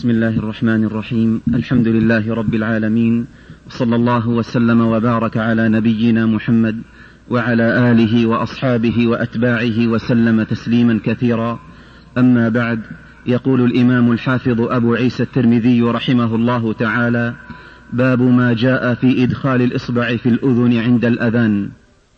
بسم الله الرحمن الرحيم. الحمد لله رب العالمين، وصلى الله وسلم وبارك على نبينا محمد وعلى آله وأصحابه وأتباعه وسلم تسليما كثيرا. أما بعد، يقول الإمام الحافظ أبو عيسى الترمذي رحمه الله تعالى: باب ما جاء في إدخال الإصبع في الأذن عند الأذان.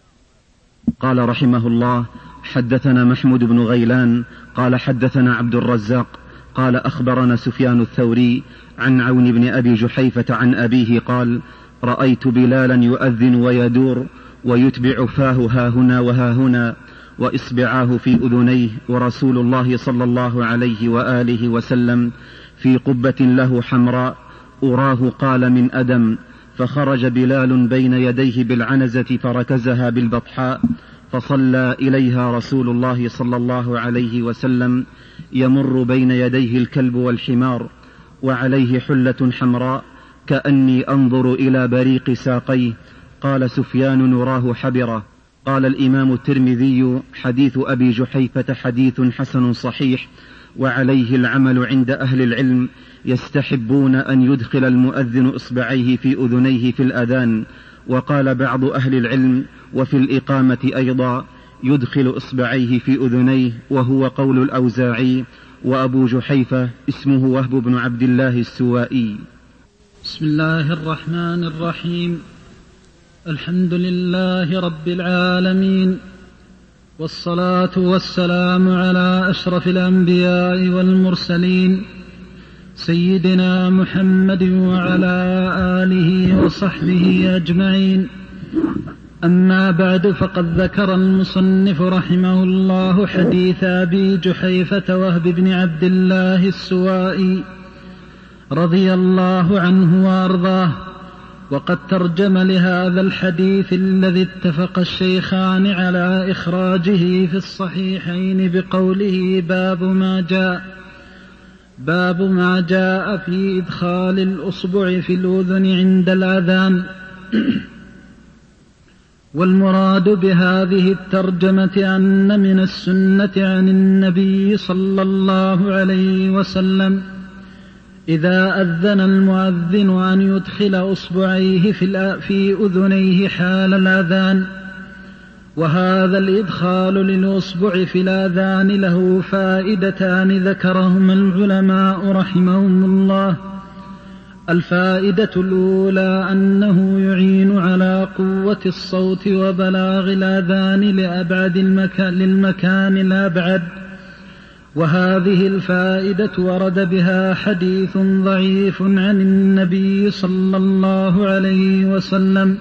قال رحمه الله: حدثنا محمود بن غيلان قال حدثنا عبد الرزاق قال أخبرنا سفيان الثوري عن عون بن أبي جحيفة عن أبيه قال: رأيت بلالا يؤذن ويدور ويتبع فاه هاهنا وهاهنا وإصبعاه في أذنيه، ورسول الله صلى الله عليه وآله وسلم في قبة له حمراء أراه قال من أدم، فخرج بلال بين يديه بالعنزة فركزها بالبطحاء، فصلى إليها رسول الله صلى الله عليه وسلم يمر بين يديه الكلب والحمار وعليه حلة حمراء كأني أنظر إلى بريق ساقيه. قال سفيان: نراه حبرة. قال الإمام الترمذي: حديث أبي جحيفة حديث حسن صحيح، وعليه العمل عند أهل العلم، يستحبون أن يدخل المؤذن إصبعيه في أذنيه في الأذان. وقال بعض أهل العلم: وفي الإقامة أيضا يدخل إصبعيه في أذنيه، وهو قول الأوزاعي، وأبو جحيفة اسمه وهب بن عبد الله السوائي. بسم الله الرحمن الرحيم. الحمد لله رب العالمين، والصلاة والسلام على أشرف الأنبياء والمرسلين، سيدنا محمد وعلى آله وصحبه أجمعين. أما بعد، فقد ذكر المصنف رحمه الله حديث أبي جحيفة وهب بن عبد الله السوائي رضي الله عنه وأرضاه، وقد ترجم لهذا الحديث الذي اتفق الشيخان على إخراجه في الصحيحين بقوله: باب ما جاء في إدخال الأصبع في الأذن عند الأذان. والمراد بهذه الترجمة أن من السنة عن النبي صلى الله عليه وسلم إذا أذن المؤذن أن يدخل أصبعيه في أذنيه حال الأذان. وهذا الإدخال للأصبع في الأذان له فائدتان ذكرهما العلماء رحمهم الله. الفائدة الأولى أنه يعين على قوة الصوت وبلاغ الأذان للمكان الأبعد، وهذه الفائدة ورد بها حديث ضعيف عن النبي صلى الله عليه وسلم،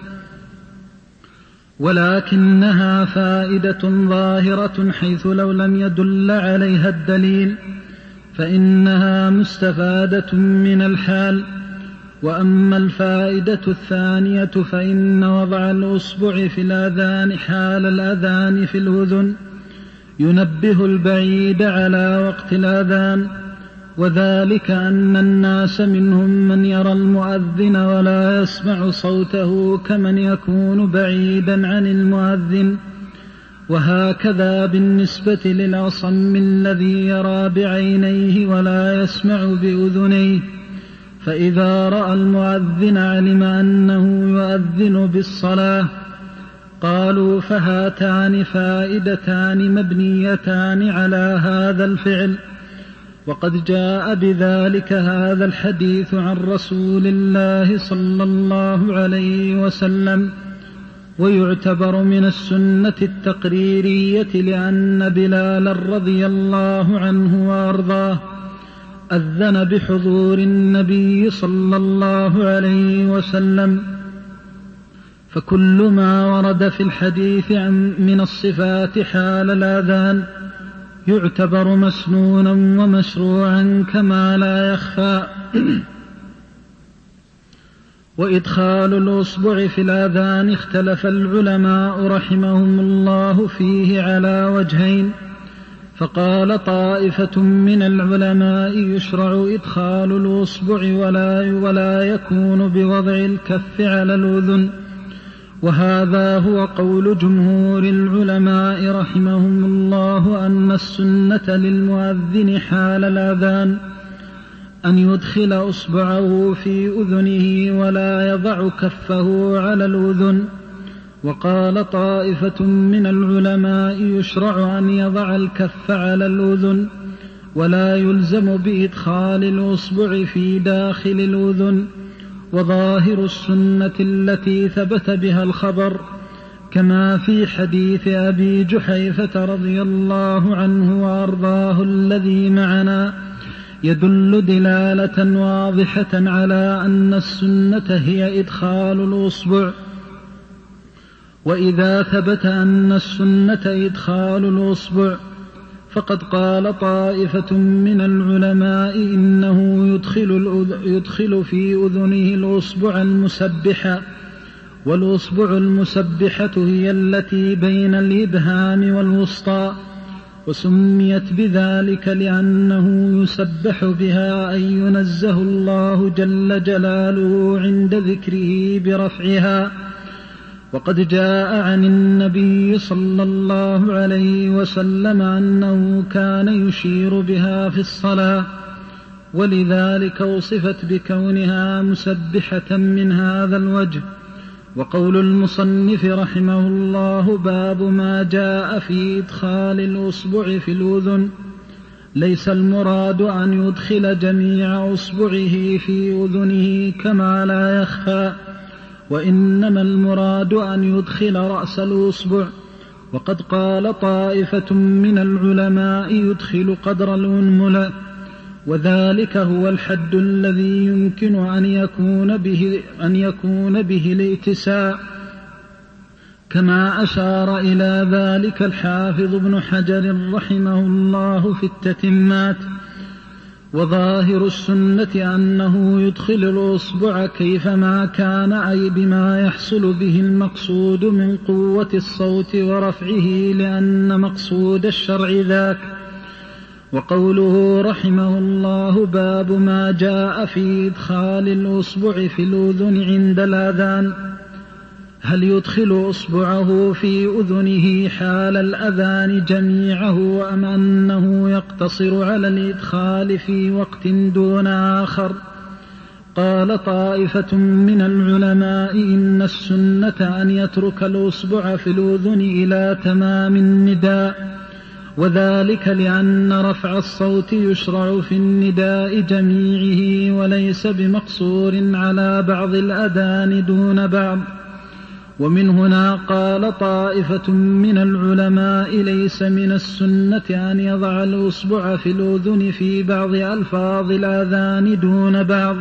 ولكنها فائدة ظاهرة، حيث لو لم يدل عليها الدليل فإنها مستفادة من الحال. وأما الفائدة الثانية فإن وضع الأصبع في الأذان حال الأذان في الأذن ينبه البعيد على وقت الأذان، وذلك أن الناس منهم من يرى المؤذن ولا يسمع صوته كمن يكون بعيدا عن المؤذن، وهكذا بالنسبة للأصم الذي يرى بعينيه ولا يسمع بأذنيه، فإذا رأى المؤذن علم أنه يؤذن بالصلاة. قالوا: فهاتان فائدتان مبنيتان على هذا الفعل، وقد جاء بذلك هذا الحديث عن رسول الله صلى الله عليه وسلم، ويعتبر من السنة التقريرية، لأن بلالا رضي الله عنه وأرضاه أذن بحضور النبي صلى الله عليه وسلم، فكل ما ورد في الحديث من الصفات حال الأذان يعتبر مسنونا ومشروعا كما لا يخفى. وإدخال الأصبع في الأذان اختلف العلماء رحمهم الله فيه على وجهين، فقال طائفة من العلماء: يشرع إدخال الأصبع ولا يكون بوضع الكف على الأذن، وهذا هو قول جمهور العلماء رحمهم الله، أن السنة للمؤذن حال الأذان أن يدخل أصبعه في أذنه ولا يضع كفه على الأذن. وقال طائفة من العلماء يشرع أن يضع الكف على الأذن ولا يلزم بإدخال الأصبع في داخل الأذن. وظاهر السنة التي ثبت بها الخبر كما في حديث أبي جحيفة رضي الله عنه وأرضاه الذي معنا يدل دلالة واضحة على أن السنة هي إدخال الأصبع. وإذا ثبت أن السنة إدخال الأصبع فقد قال طائفة من العلماء إنه يدخل في أذنه الأصبع المسبحة، والأصبع المسبحة هي التي بين الإبهام والوسطى، وسميت بذلك لأنه يسبح بها أي ينزه الله جل جلاله عند ذكره برفعها. وقد جاء عن النبي صلى الله عليه وسلم أنه كان يشير بها في الصلاة، ولذلك وصفت بكونها مسبحة من هذا الوجه. وقول المصنف رحمه الله باب ما جاء في إدخال الأصبع في الأذن، ليس المراد أن يدخل جميع أصبعه في أذنه كما لا يخفى، وإنما المراد أن يدخل رأس الأصبع. وقد قال طائفة من العلماء يدخل قدر الأنملة، وذلك هو الحد الذي يمكن أن يكون به الاتساع، كما أشار إلى ذلك الحافظ ابن حجر رحمه الله في التتمات. وظاهر السنة أنه يدخل الأصبع كيفما كان، أي بما يحصل به المقصود من قوة الصوت ورفعه، لأن مقصود الشرع ذاك. وقوله رحمه الله باب ما جاء في إدخال الأصبع في الأذن عند الأذان، هل يدخل أصبعه في أذنه حال الأذان جميعه أم أنه يقتصر على الإدخال في وقت دون آخر؟ قال طائفة من العلماء إن السنة أن يترك الأصبع في الأذن إلى تمام النداء، وذلك لأن رفع الصوت يشرع في النداء جميعه وليس بمقصور على بعض الأذان دون بعض. ومن هنا قال طائفة من العلماء ليس من السنة أن يضع الأصبع في الأذن في بعض ألفاظ الأذان دون بعض،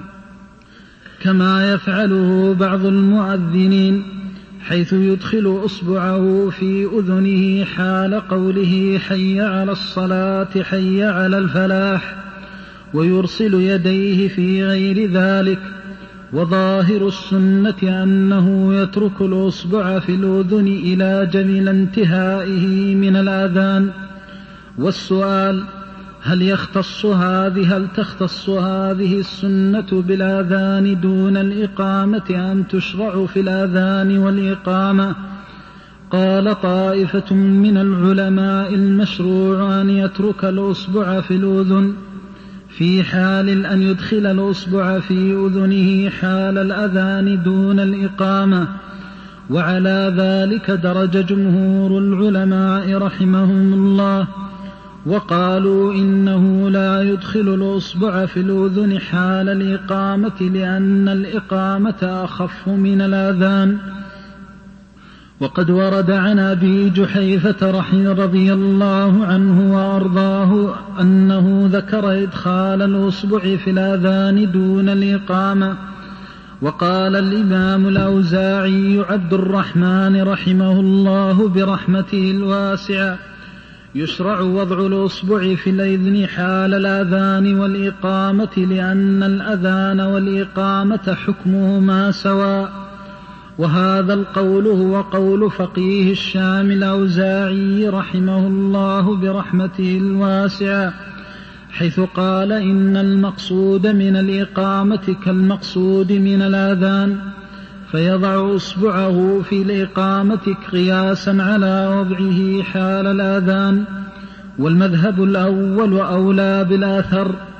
كما يفعله بعض المؤذنين، حيث يدخل أصبعه في أذنه حال قوله حي على الصلاة حي على الفلاح، ويرسل يديه في غير ذلك. وظاهر السنة أنه يترك الأصبع في الأذن إلى جميل انتهائه من الأذان. والسؤال هل تختص هذه السنة بالأذان دون الإقامة أم تشرع في الأذان والإقامة؟ قال طائفة من العلماء المشروع أن يترك الأصبع في الأذن في حال أن يدخل الأصبع في أذنه حال الأذان دون الإقامة، وعلى ذلك درج جمهور العلماء رحمهم الله، وقالوا إنه لا يدخل الأصبع في الأذن حال الإقامة لأن الإقامة أخف من الأذان. وقد ورد عن أبي جحيفة رضي الله عنه وأرضاه أنه ذكر إدخال الأصبع في الأذان دون الإقامة. وقال الإمام الأوزاعي عبد الرحمن رحمه الله برحمته الواسعة يشرع وضع الأصبع في الأذن حال الأذان والإقامة، لأن الأذان والإقامة حكمهما سواء. وهذا القول هو قول فقيه الشام الأوزاعي رحمه الله برحمته الواسعة، حيث قال إن المقصود من الإقامة كالمقصود من الأذان، فيضع إصبعه في الإقامة قياسا على وضعه حال الأذان. والمذهب الأول أولى بالأثر،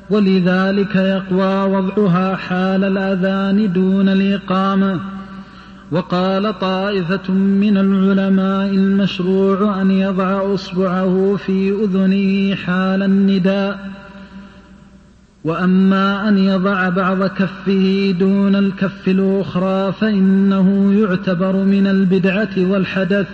ولذلك يقوى وضعها حال الأذان دون الإقامة. وقال طائفة من العلماء المشروع أن يضع أصبعه في أذنه حال النداء، وأما أن يضع بعض كفه دون الكف الأخرى فإنه يعتبر من البدعة والحدث،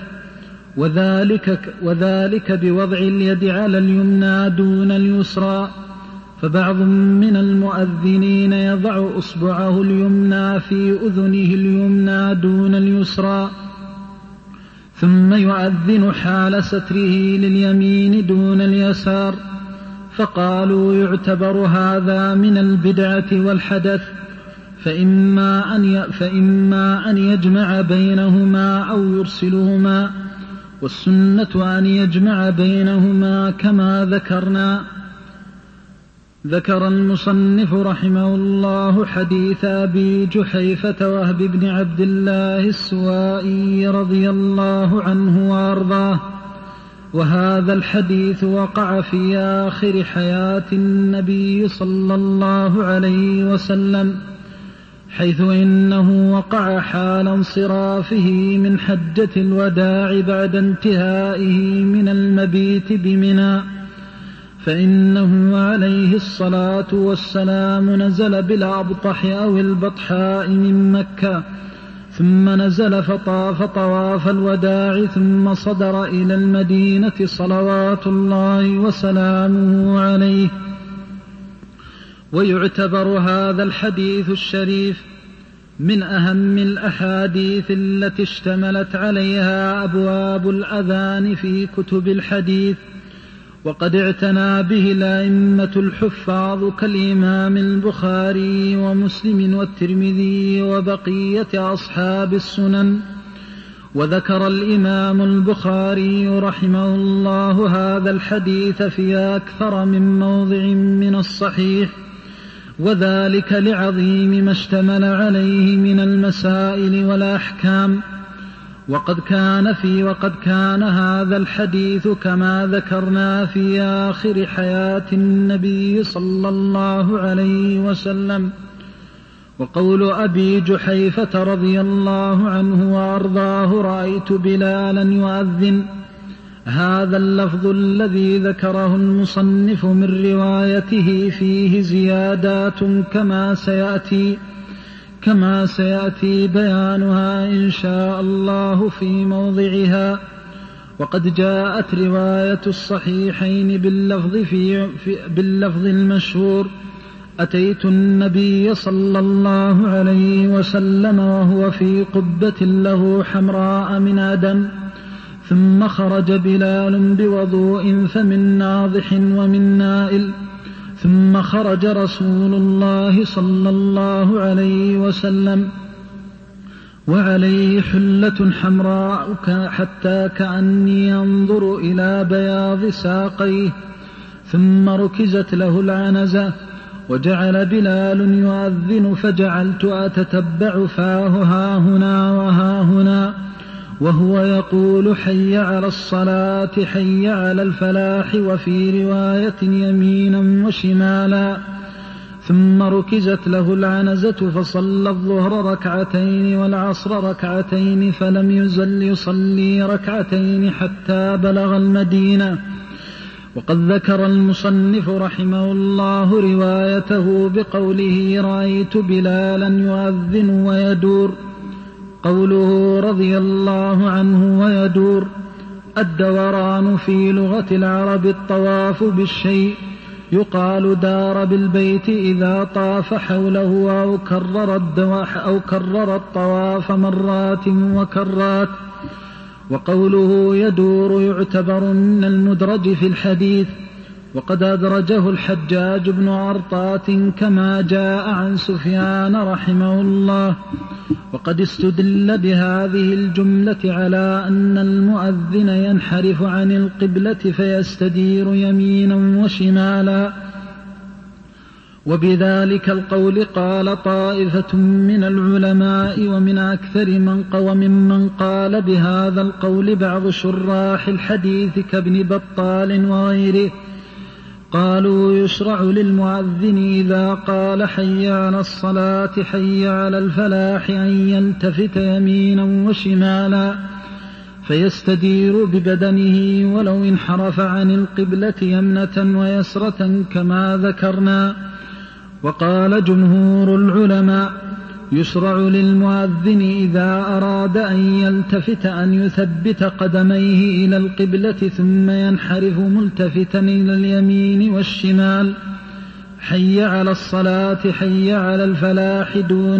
وذلك بوضع اليد على اليمنى دون اليسرى. فبعض من المؤذنين يضع أصبعه اليمنى في أذنه اليمنى دون اليسرى، ثم يؤذن حال ستره لليمين دون اليسار، فقالوا يعتبر هذا من البدعة والحدث، فإما أن يجمع بينهما أو يرسلهما، والسنة أن يجمع بينهما كما ذكرنا. ذكر المصنف رحمه الله حديث أبي جحيفة وهب بن عبد الله السوائي رضي الله عنه وأرضاه، وهذا الحديث وقع في آخر حياة النبي صلى الله عليه وسلم، حيث إنه وقع حال انصرافه من حجة الوداع بعد انتهائه من المبيت بمنى، فإنه عليه الصلاة والسلام نزل بالأبطح أو البطحاء من مكة، ثم نزل فطاف طواف الوداع، ثم صدر إلى المدينة صلوات الله وسلامه عليه. ويعتبر هذا الحديث الشريف من أهم الأحاديث التي اشتملت عليها أبواب الأذان في كتب الحديث، وقد اعتنى به الأئمة الحفاظ كالإمام البخاري ومسلم والترمذي وبقية أصحاب السنن. وذكر الإمام البخاري رحمه الله هذا الحديث في أكثر من موضع من الصحيح، وذلك لعظيم ما اشتمل عليه من المسائل والأحكام. وقد كان هذا الحديث كما ذكرنا في آخر حياة النبي صلى الله عليه وسلم. وقول أبي جحيفة رضي الله عنه وأرضاه رأيت بلالا يؤذن، هذا اللفظ الذي ذكره المصنف من روايته فيه زيادات كما سيأتي بيانها إن شاء الله في موضعها. وقد جاءت رواية الصحيحين باللفظ المشهور: أتيت النبي صلى الله عليه وسلم وهو في قبة له حمراء من أدم، ثم خرج بلال بوضوء فمن ناضح ومن نائل، ثم خرج رسول الله صلى الله عليه وسلم وعليه حلة حمراء حتى كأني أنظر إلى بياض ساقيه، ثم ركزت له العنزة، وجعل بلال يؤذن، فجعلت أتتبع فاه ها هنا وها هنا، وهو يقول: حي على الصلاة، حي على الفلاح، وفي رواية يمينا وشمالا. ثم ركزت له العنزة فصلى الظهر ركعتين والعصر ركعتين، فلم يزل يصلي ركعتين حتى بلغ المدينة. وقد ذكر المصنف رحمه الله روايته بقوله: رأيت بلالا يؤذن ويدور. قوله رضي الله عنه ويدور: الدوران في لغة العرب الطواف بالشيء، يقال دار بالبيت إذا طاف حوله أو كرر الطواف مرات وكرات. وقوله يدور يعتبر من المدرج في الحديث، وقد أدرجه الحجاج بن عرطات كما جاء عن سفيان رحمه الله. وقد استدل بهذه الجملة على أن المؤذن ينحرف عن القبلة فيستدير يمينا وشمالا. وبذلك القول قال طائفة من العلماء، ومن أكثر من قال بهذا القول بعض شراح الحديث كابن بطال وغيره. قالوا يشرع للمؤذن إذا قال حي على الصلاة حي على الفلاح أن يلتفت يمينا وشمالا فيستدير ببدنه ولو انحرف عن القبلة يمنة ويسرة كما ذكرنا. وقال جمهور العلماء يشرع للمؤذن إذا أراد أن يلتفت أن يثبت قدميه إلى القبلة ثم ينحرف ملتفتا إلى اليمين والشمال حي على الصلاة حي على الفلاح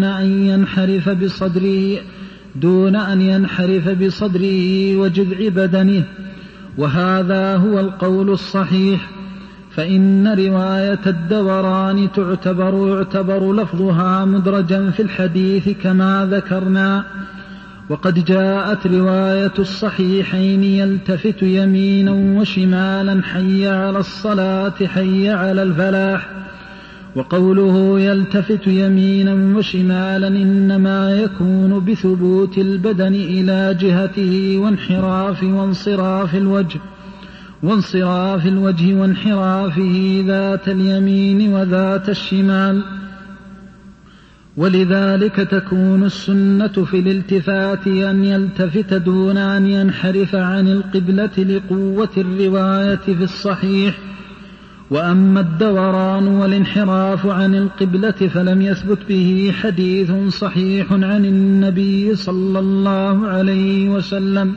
دون أن ينحرف بصدره وجذع بدنه. وهذا هو القول الصحيح، فإن رواية الدوران يعتبر لفظها مدرجا في الحديث كما ذكرنا. وقد جاءت رواية الصحيحين يلتفت يمينا وشمالا حي على الصلاة حي على الفلاح. وقوله يلتفت يمينا وشمالا إنما يكون بثبوت البدن إلى جهته وانصراف الوجه وانحرافه ذات اليمين وذات الشمال. ولذلك تكون السنة في الالتفات أن يلتفت دون أن ينحرف عن القبلة لقوة الرواية في الصحيح. وأما الدوران والانحراف عن القبلة فلم يثبت به حديث صحيح عن النبي صلى الله عليه وسلم.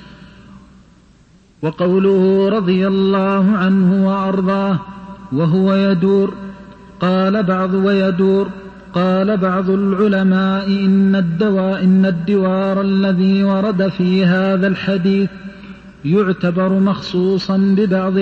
وقوله رضي الله عنه وأرضاه وهو يدور قال بعض العلماء إن الدوار الذي ورد في هذا الحديث يعتبر مخصوصا ببعض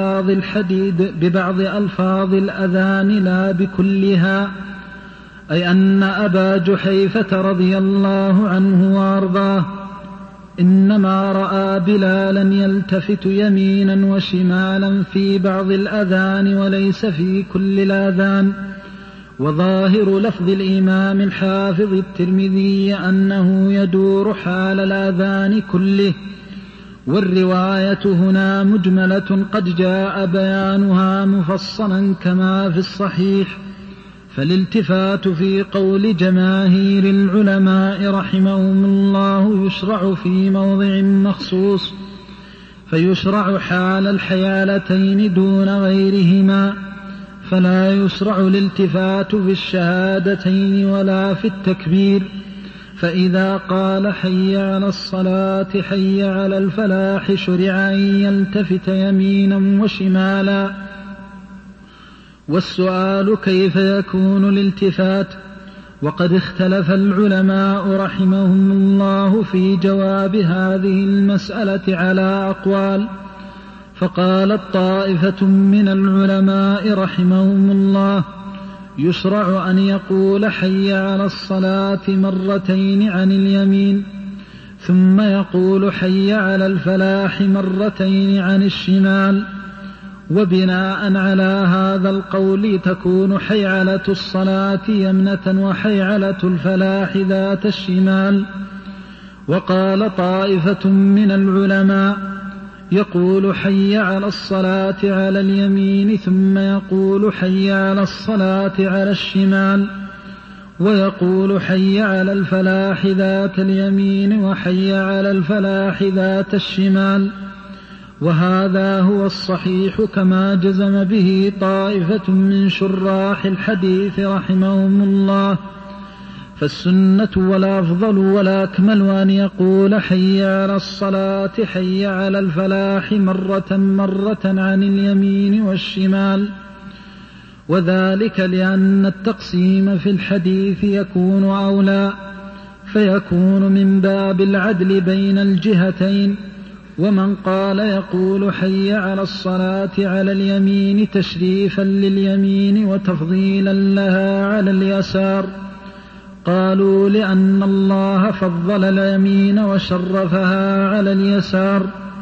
ألفاظ الأذان لا بكلها، أي أن أبا جحيفة رضي الله عنه وأرضاه إنما رأى بلالا يلتفت يمينا وشمالا في بعض الأذان وليس في كل الأذان. وظاهر لفظ الإمام الحافظ الترمذي أنه يدور حال الأذان كله، والرواية هنا مجملة قد جاء بيانها مفصلا كما في الصحيح. فالالتفات في قول جماهير العلماء رحمهم الله يشرع في موضع مخصوص، فيشرع حال الحيالتين دون غيرهما، فلا يشرع الالتفات في الشهادتين ولا في التكبير. فإذا قال حي على الصلاة حي على الفلاح شرع أن يلتفت يمينا وشمالا. والسؤال كيف يكون الالتفات؟ وقد اختلف العلماء رحمهم الله في جواب هذه المسألة على أقوال. فقالت طائفة من العلماء رحمهم الله يشرع أن يقول حي على الصلاة مرتين عن اليمين ثم يقول حي على الفلاح مرتين عن الشمال. وبناء على هذا القول تكون حيعلة الصلاة يمنة وحيعلة الفلاح ذات الشمال. وقال طائفة من العلماء يقول حي على الصلاة على اليمين ثم يقول حي على الصلاة على الشمال، ويقول حي على الفلاح ذات اليمين وحي على الفلاح ذات الشمال. وهذا هو الصحيح كما جزم به طائفة من شراح الحديث رحمهم الله. فالسنة ولا أفضل ولا أكمل أن يقول حي على الصلاة حي على الفلاح مرة عن اليمين والشمال، وذلك لأن التقسيم في الحديث يكون أولى، فيكون من باب العدل بين الجهتين. ومن قال يقول حي على الصلاة على اليمين تشريفا لليمين وتفضيلا لها على اليسار، قالوا لأن الله فضل اليمين وشرفها على اليسار.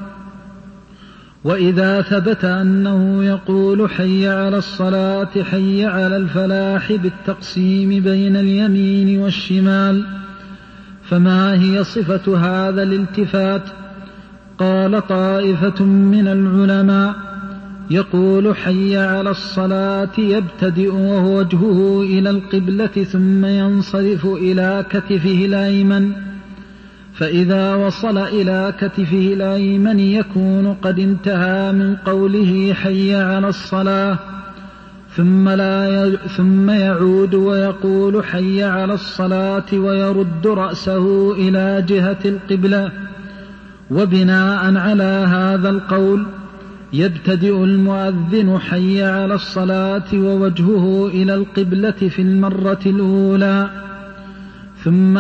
وإذا ثبت أنه يقول حي على الصلاة حي على الفلاح بالتقسيم بين اليمين والشمال، فما هي صفة هذا الالتفات؟ قال طائفة من العلماء يقول حي على الصلاة يبتدئ وهو وجهه إلى القبلة ثم ينصرف إلى كتفه الأيمن، فإذا وصل إلى كتفه الأيمن يكون قد انتهى من قوله حي على الصلاة، ثم يعود ويقول حي على الصلاة ويرد رأسه إلى جهة القبلة. وبناء على هذا القول يبتدئ المؤذن حي على الصلاة ووجهه إلى القبلة في المرة الأولى، ثم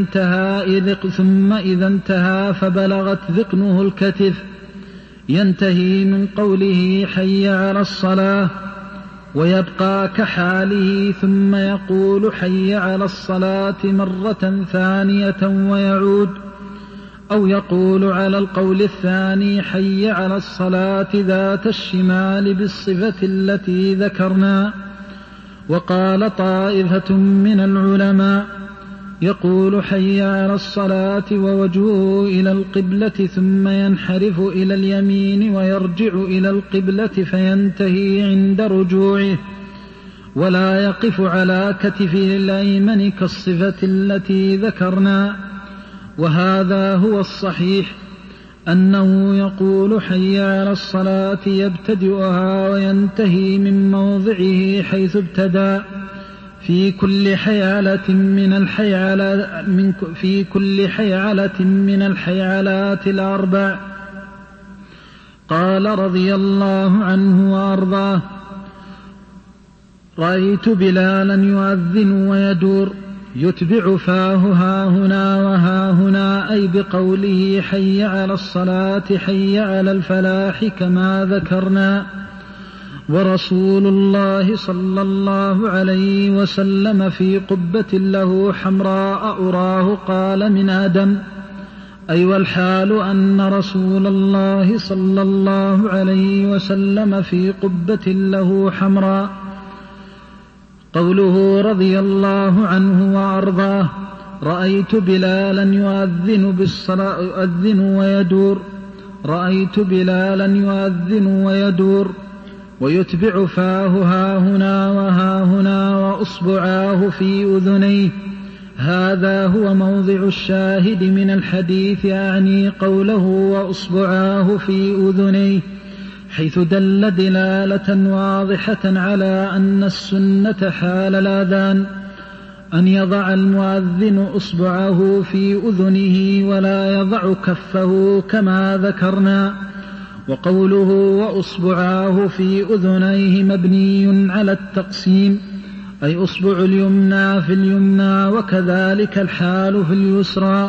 إذا انتهى فبلغت ذقنه الكتف ينتهي من قوله حي على الصلاة ويبقى كحاله، ثم يقول حي على الصلاة مرة ثانية ويعود، أو يقول على القول الثاني حي على الصلاة ذات الشمال بالصفة التي ذكرنا. وقال طائفة من العلماء يقول حي على الصلاة ووجهه إلى القبلة ثم ينحرف إلى اليمين ويرجع إلى القبلة فينتهي عند رجوعه، ولا يقف على كتفه الأيمن كالصفة التي ذكرنا. وهذا هو الصحيح، أنه يقول حي على الصلاة يبتدئها وينتهي من موضعه حيث ابتدأ في كل حيعلة من الحيعلات الأربع. قال رضي الله عنه وأرضاه: رأيت بلالا يؤذن ويدور يتبع فاه هاهنا وهاهنا، أي بقوله حي على الصلاة حي على الفلاح كما ذكرنا. ورسول الله صلى الله عليه وسلم في قبة له حمراء أراه قال من آدم، أي والحال أن رسول الله صلى الله عليه وسلم في قبة له حمراء. قوله رضي الله عنه وأرضاه: رأيت بلالا يؤذن ويدور ويتبع فاه هاهنا وهاهنا وأصبعاه في أذنيه. هذا هو موضع الشاهد من الحديث، يعني قوله وأصبعاه في أذنيه، حيث دل دلالة واضحة على أن السنة حال الأذان أن يضع المؤذن أصبعه في أذنه ولا يضع كفه كما ذكرنا. وقوله وأصبعاه في أذنيه مبني على التقسيم، أي أصبع اليمنى في اليمنى وكذلك الحال في اليسرى.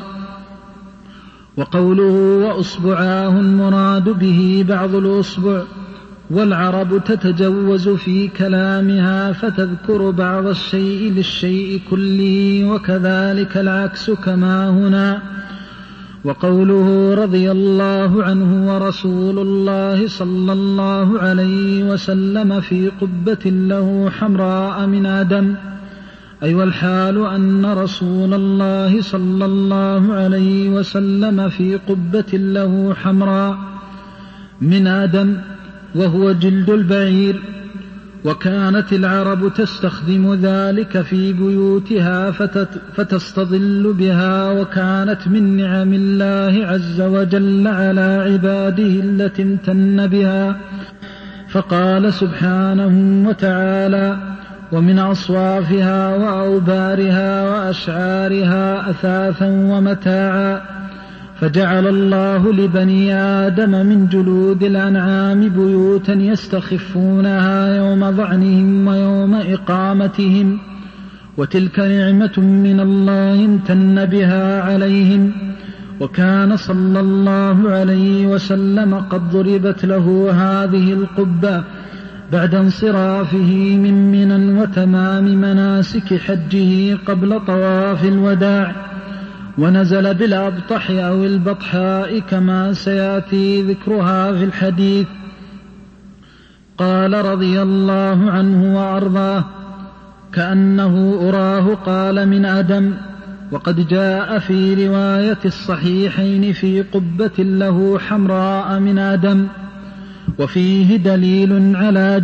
وقوله وأصبعاه المراد به بعض الأصبع، والعرب تتجوز في كلامها فتذكر بعض الشيء للشيء كله، وكذلك العكس كما هنا. وقوله رضي الله عنه ورسول الله صلى الله عليه وسلم في قبة له حمراء من آدم، أي والحال أن رسول الله صلى الله عليه وسلم في قبة له حمراء من آدم، وهو جلد البعير. وكانت العرب تستخدم ذلك في بيوتها فتستظل بها، وكانت من نعم الله عز وجل على عباده التي امتن بها. فقال سبحانه وتعالى: ومن أصوافها وأوبارها وأشعارها أثاثا ومتاعا. فجعل الله لبني آدم من جلود الأنعام بيوتا يستخفونها يوم ظعنهم ويوم إقامتهم، وتلك نعمة من الله امتن بها عليهم. وكان صلى الله عليه وسلم قد ضربت له هذه القبة بعد انصرافه من منى وتمام مناسك حجه قبل طواف الوداع، ونزل بالأبطح أو البطحاء كما سيأتي ذكرها في الحديث. قال رضي الله عنه وأرضاه: كأنه أراه قال من آدم. وقد جاء في رواية الصحيحين في قبة له حمراء من آدم. وفيه دليل على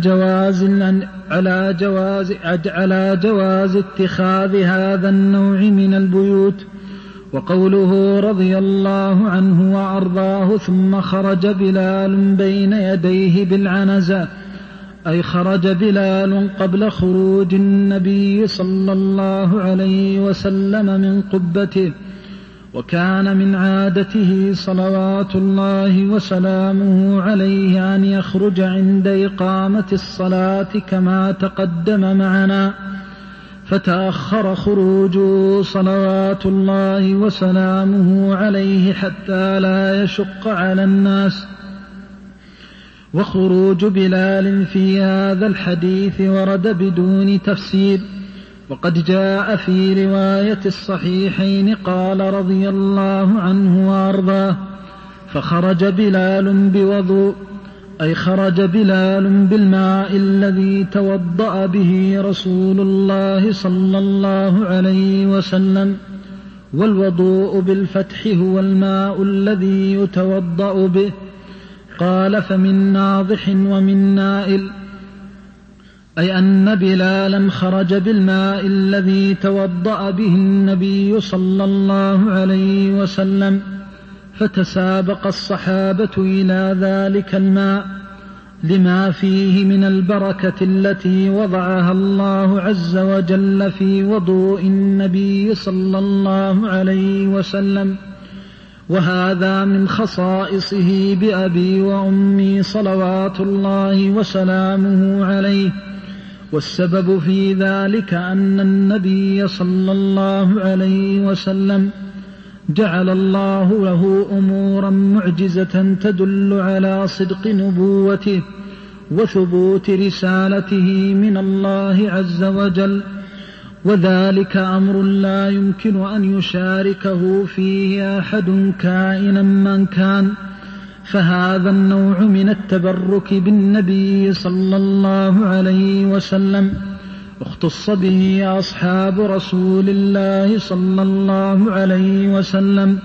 جواز اتخاذ هذا النوع من البيوت. وقوله رضي الله عنه وأرضاه ثم خرج بلال بين يديه بالعنزة، أي خرج بلال قبل خروج النبي صلى الله عليه وسلم من قبته، وكان من عادته صلوات الله وسلامه عليه أن يخرج عند إقامة الصلاة كما تقدم معنا، فتأخر خروجه صلوات الله وسلامه عليه حتى لا يشق على الناس. وخروج بلال في هذا الحديث ورد بدون تفسير، وقد جاء في رواية الصحيحين قال رضي الله عنه وأرضاه: فخرج بلال بوضوء، أي خرج بلال بالماء الذي توضأ به رسول الله صلى الله عليه وسلم، والوضوء بالفتح هو الماء الذي يتوضأ به. قال: فمن ناضح ومن نائل، أي أن بلالا خرج بالماء الذي توضأ به النبي صلى الله عليه وسلم، فتسابق الصحابة إلى ذلك الماء لما فيه من البركة التي وضعها الله عز وجل في وضوء النبي صلى الله عليه وسلم، وهذا من خصائصه بأبي وأمي صلوات الله وسلامه عليه. والسبب في ذلك أن النبي صلى الله عليه وسلم جعل الله له أمورا معجزة تدل على صدق نبوته وثبوت رسالته من الله عز وجل، وذلك أمر لا يمكن أن يشاركه فيه أحد كائنا من كان. فهذا النوع من التبرك بالنبي صلى الله عليه وسلم اختص به أصحاب رسول الله صلى الله عليه وسلم،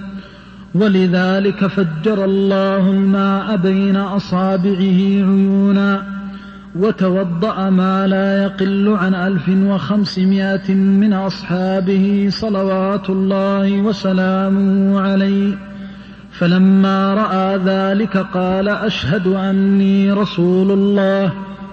ولذلك فجر الله الماء بين أصابعه عيونا، وتوضأ ما لا يقل عن 1500 من أصحابه صلوات الله وسلامه عليه. فلما رأى ذلك قال: أشهد أني رسول الله.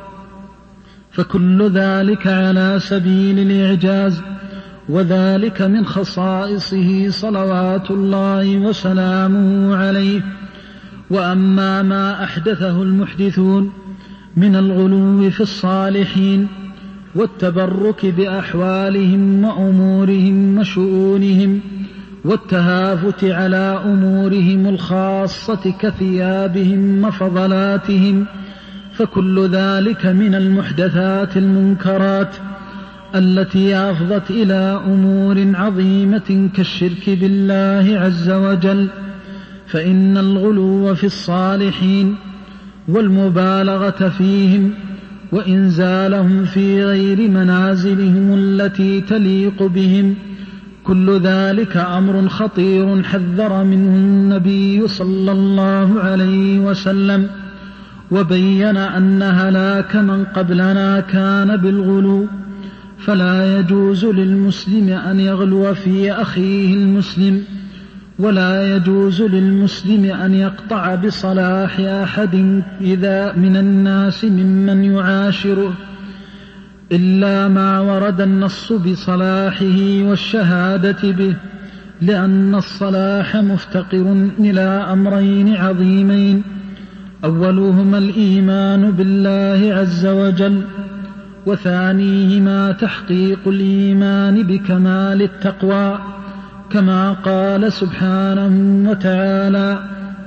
فكل ذلك على سبيل الإعجاز، وذلك من خصائصه صلوات الله وسلامه عليه. وأما ما أحدثه المحدثون من الغلو في الصالحين والتبرك بأحوالهم وأمورهم وشؤونهم والتهافت على أمورهم الخاصة كثيابهم وفضلاتهم، فكل ذلك من المحدثات المنكرات التي أفضت إلى أمور عظيمة كالشرك بالله عز وجل. فإن الغلو في الصالحين والمبالغة فيهم وإنزالهم في غير منازلهم التي تليق بهم، كل ذلك أمر خطير حذر منه النبي صلى الله عليه وسلم، وبين أن هلاك من قبلنا كان بالغلو. فلا يجوز للمسلم أن يغلو في أخيه المسلم، ولا يجوز للمسلم أن يقطع بصلاح أحد إذا من الناس ممن يعاشره إلا ما ورد النص بصلاحه والشهادة به، لأن الصلاح مفتقر إلى أمرين عظيمين: أولهما الإيمان بالله عز وجل، وثانيهما تحقيق الإيمان بكمال التقوى، كما قال سبحانه وتعالى: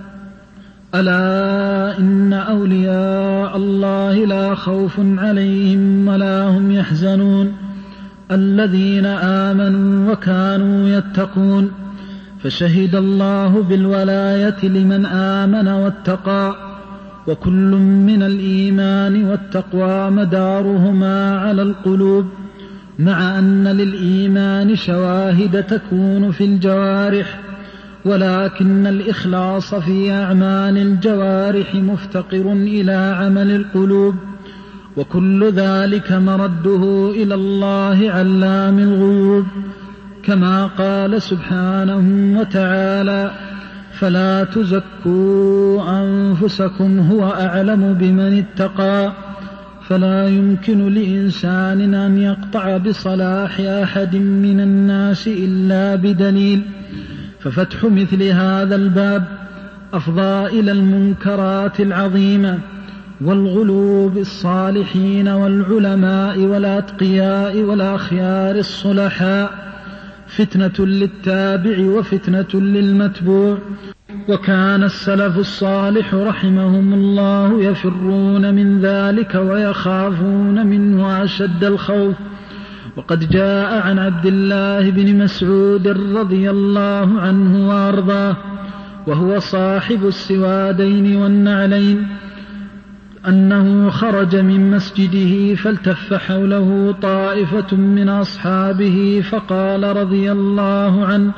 ألا إن أولياء الله لا خوف عليهم ولا هم يحزنون الذين آمنوا وكانوا يتقون. فشهد الله بالولاية لمن آمن واتقى، وكل من الإيمان والتقوى مدارهما على القلوب، مع أن للإيمان شواهد تكون في الجوارح، ولكن الإخلاص في أعمال الجوارح مفتقر إلى عمل القلوب، وكل ذلك مرده إلى الله علام الغيوب، كما قال سبحانه وتعالى: فلا تزكوا أنفسكم هو أعلم بمن اتقى. فلا يمكن لإنسان أن يقطع بصلاح أحد من الناس إلا بدليل، ففتح مثل هذا الباب أفضى إلى المنكرات العظيمة والغلو بالصالحين والعلماء والأتقياء والأخيار الصلحاء فتنة للتابع وفتنة للمتبوع. وكان السلف الصالح رحمهم الله يفرون من ذلك ويخافون منه أشد الخوف. وقد جاء عن عبد الله بن مسعود رضي الله عنه وأرضاه وهو صاحب السوادين والنعلين أنه خرج من مسجده فالتف حوله طائفة من أصحابه فقال رضي الله عنه: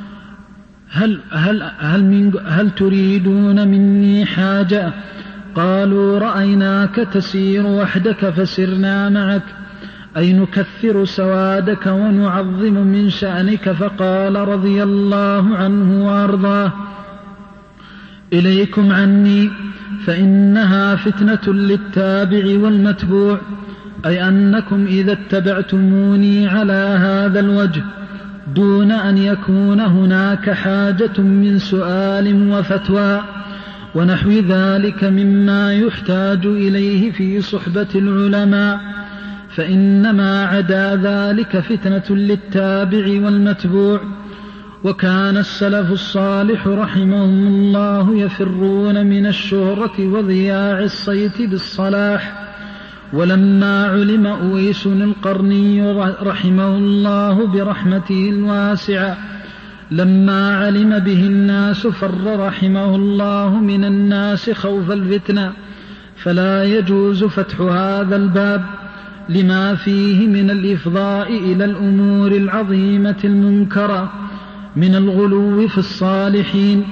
هل تريدون مني حاجة؟ قالوا: رأيناك تسير وحدك فسرنا معك، أي نكثر سوادك ونعظم من شأنك. فقال رضي الله عنه وأرضاه: إليكم عني، فإنها فتنة للتابع والمتبوع، أي أنكم إذا اتبعتموني على هذا الوجه دون أن يكون هناك حاجة من سؤال وفتوى ونحو ذلك مما يحتاج إليه في صحبة العلماء، فإنما عدا ذلك فتنة للتابع والمتبوع. وكان السلف الصالح رحمهم الله يفرون من الشهرة وضياع الصيت بالصلاح. ولما علم أويس القرني رحمه الله برحمته الواسعة لما علم به الناس فر رحمه الله من الناس خوف الفتنة، فلا يجوز فتح هذا الباب لما فيه من الإفضاء إلى الأمور العظيمة المنكرة من الغلو في الصالحين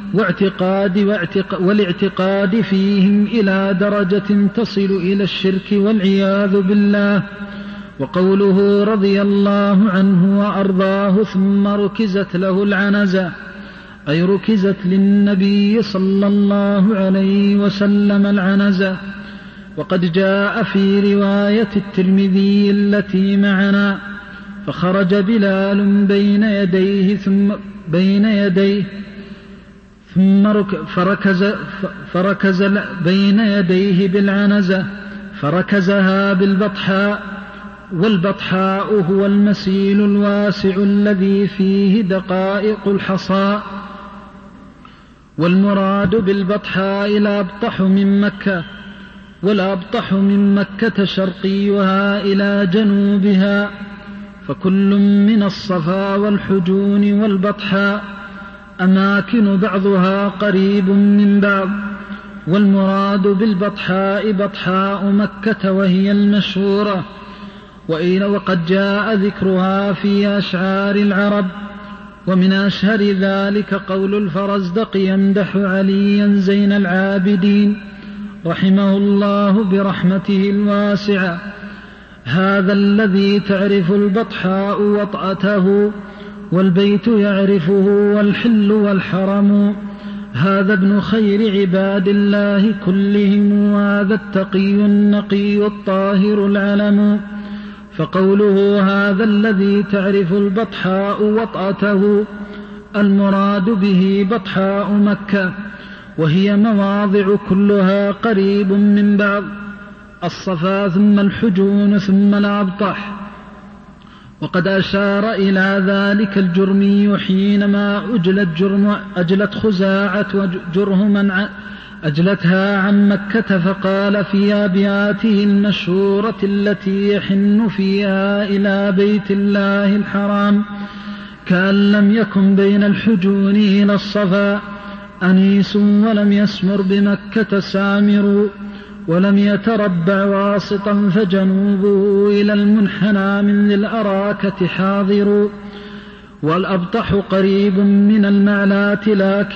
والاعتقاد فيهم إلى درجة تصل إلى الشرك والعياذ بالله. وقوله رضي الله عنه وأرضاه: ثم ركزت له العنزة، أي ركزت للنبي صلى الله عليه وسلم العنزة. وقد جاء في رواية الترمذي التي معنا: فخرج بلال بين يديه فركز بين يديه بالعنزة فركزها بالبطحاء، والبطحاء هو المسيل الواسع الذي فيه دقائق الحصى، والمراد بالبطحاء الأبطح من مكة، والأبطح من مكة شرقيها إلى جنوبها، فكل من الصفا والحجون والبطحاء أماكن بعضها قريب من بعض. والمراد بالبطحاء بطحاء مكة وهي المشهورة، وقد جاء ذكرها في أشعار العرب. ومن أشهر ذلك قول الفرزدق يمدح عليا زين العابدين رحمه الله برحمته الواسعة: هذا الذي تعرف البطحاء وطأته والبيت يعرفه والحل والحرم، هذا ابن خير عباد الله كلهم، وهذا التقي النقي الطاهر العلم. فقوله هذا الذي تعرف البطحاء وطأته المراد به بطحاء مكة، وهي مواضع كلها قريب من بعض: الصفا ثم الحجون ثم الأبطح. وقد أشار إلى ذلك الجرمي حينما أجلت خزاعة جرهما أجلتها عن مكة، فقال في أبياته المشهورة التي يحن فيها إلى بيت الله الحرام: كأن لم يكن بين الحجون إلى الصفا أنيس، ولم يسمر بمكة سامر، ولم يتربع واسطا، فجنوبه إلى المنحنى من ذي الأراكة حاضر. والأبطح قريب من المعلاة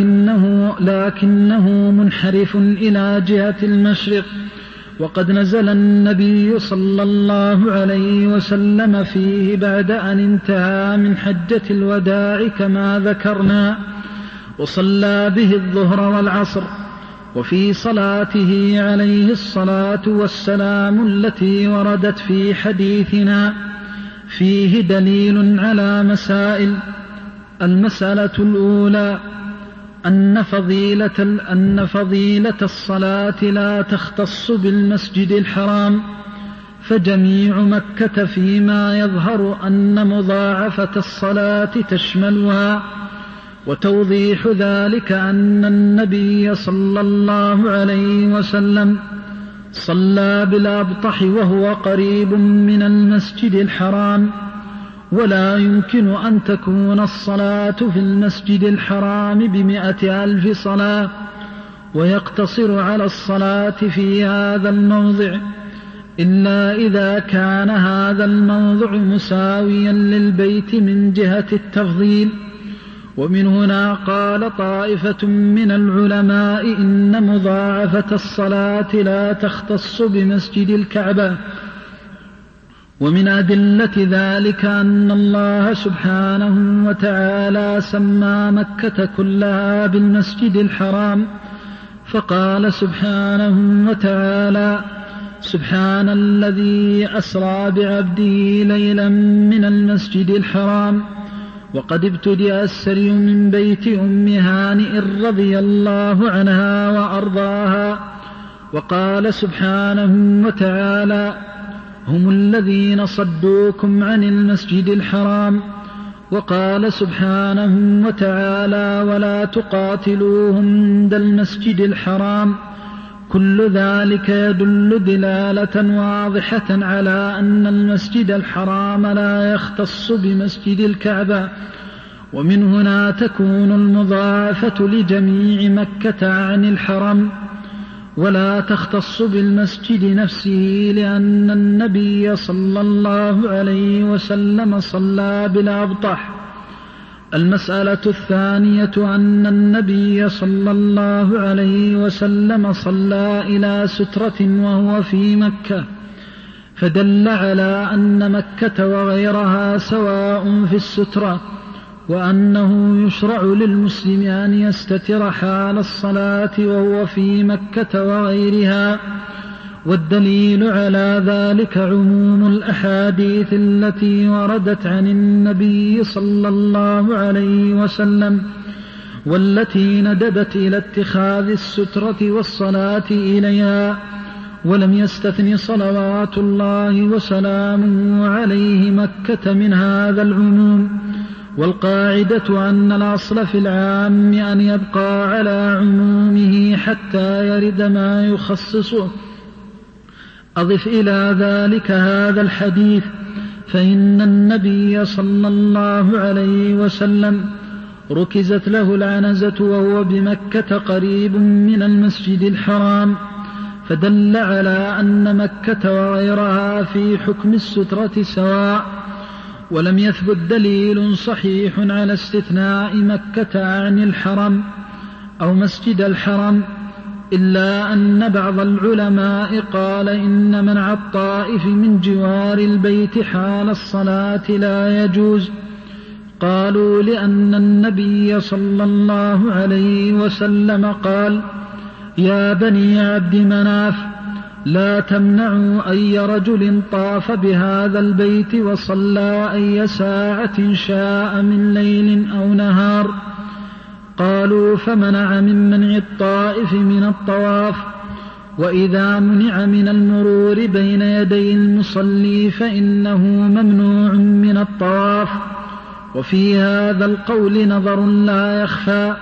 لكنه منحرف إلى جهة المشرق. وقد نزل النبي صلى الله عليه وسلم فيه بعد أن انتهى من حجة الوداع كما ذكرنا، وصلى به الظهر والعصر. وفي صلاته عليه الصلاة والسلام التي وردت في حديثنا فيه دليل على مسائل. المسألة الأولى أن فضيلة الصلاة لا تختص بالمسجد الحرام، فجميع مكة فيما يظهر أن مضاعفة الصلاة تشملها. وتوضيح ذلك أن النبي صلى الله عليه وسلم صلى بالأبطح وهو قريب من المسجد الحرام، ولا يمكن أن تكون الصلاة في المسجد الحرام ب100,000 صلاة ويقتصر على الصلاة في هذا الموضع، إلا إذا كان هذا الموضع مساويا للبيت من جهة التفضيل. ومن هنا قال طائفة من العلماء إن مضاعفة الصلاة لا تختص بمسجد الكعبة. ومن أدلة ذلك أن الله سبحانه وتعالى سمى مكة كلها بالمسجد الحرام، فقال سبحانه وتعالى: سبحان الذي أسرى بعبده ليلا من المسجد الحرام. وقد ابتدأ السري من بيت أم هانئ رضي الله عنها وأرضاها. وقال سبحانه وتعالى: هم الذين صدوكم عن المسجد الحرام. وقال سبحانه وتعالى: ولا تقاتلوهم عند المسجد الحرام. كل ذلك يدل دلالة واضحة على أن المسجد الحرام لا يختص بمسجد الكعبة. ومن هنا تكون المضاعفة لجميع مكة عن الحرم، ولا تختص بالمسجد نفسه، لأن النبي صلى الله عليه وسلم صلى بالأبطح. المسألة الثانية أن النبي صلى الله عليه وسلم صلى إلى سترة وهو في مكة، فدل على أن مكة وغيرها سواء في السترة، وأنه يشرع للمسلم أن يستتر حال الصلاة وهو في مكة وغيرها. والدليل على ذلك عموم الأحاديث التي وردت عن النبي صلى الله عليه وسلم، والتي ندبت إلى اتخاذ السترة والصلاة إليها، ولم يستثن صلوات الله وسلامه عليه مكة من هذا العموم. والقاعدة أن الأصل في العام أن يبقى على عمومه حتى يرد ما يخصصه. أضف إلى ذلك هذا الحديث، فإن النبي صلى الله عليه وسلم ركزت له العنزة وهو بمكة قريب من المسجد الحرام، فدل على أن مكة وغيرها في حكم السترة سواء. ولم يثبت دليل صحيح على استثناء مكة عن الحرم أو مسجد الحرم، إلا أن بعض العلماء قال إن منع الطائف من جوار البيت حال الصلاة لا يجوز. قالوا لأن النبي صلى الله عليه وسلم قال: يا بني عبد مناف، لا تمنعوا أي رجل طاف بهذا البيت وصلى أي ساعة شاء من ليل أو نهار. قالوا: فمنع من منع الطائف من الطواف، وإذا منع من المرور بين يدي المصلي فإنه ممنوع من الطواف. وفي هذا القول نظر لا يخفى.